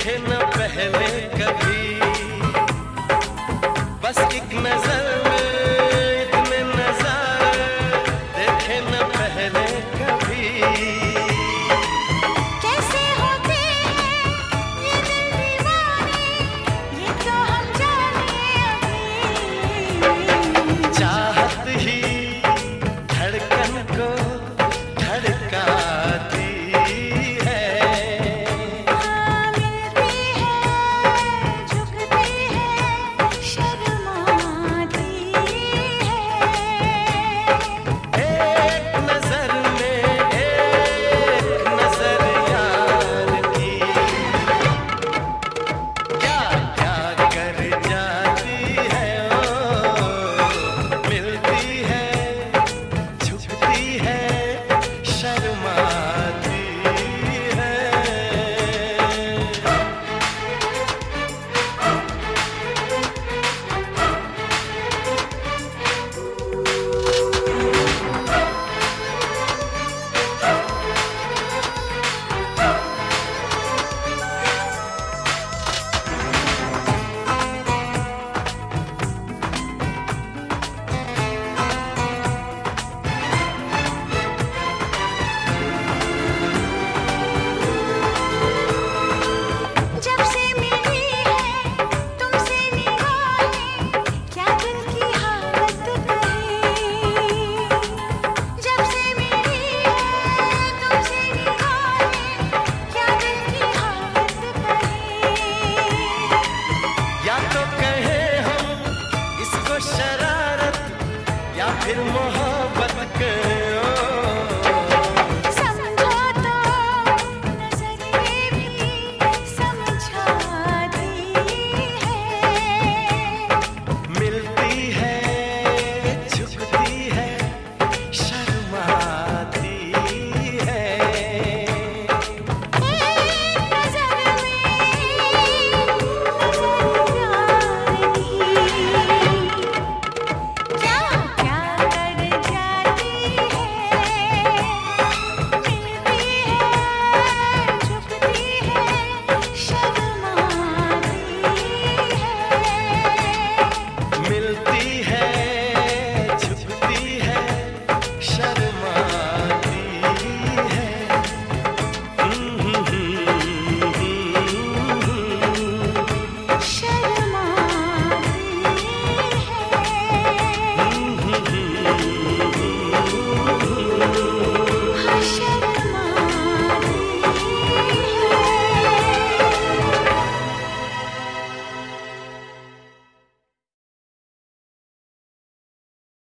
देखे न पहले कभी, बस एक नजर में इतने नजारे देखे न पहले कभी। कैसे होते हैं ये दिल दीवाने, ये तो हम जाने अभी। चाहत ही धड़कन को धड़काती है, हाँ मिलती है, झुकती है, शर्माती है। एक नजर में एक नजर यार की क्या क्या कर जाती है, ओ मिलती है, झुकती है, शर्माती है। जब से मिली है तुमसे निगाहें, क्या दिल की हालत कहीं। जब से मिली है तुमसे निगाहें, क्या दिल की हालत कहीं। या तो कहें हम इसको शरारत या फिर मोहब्बत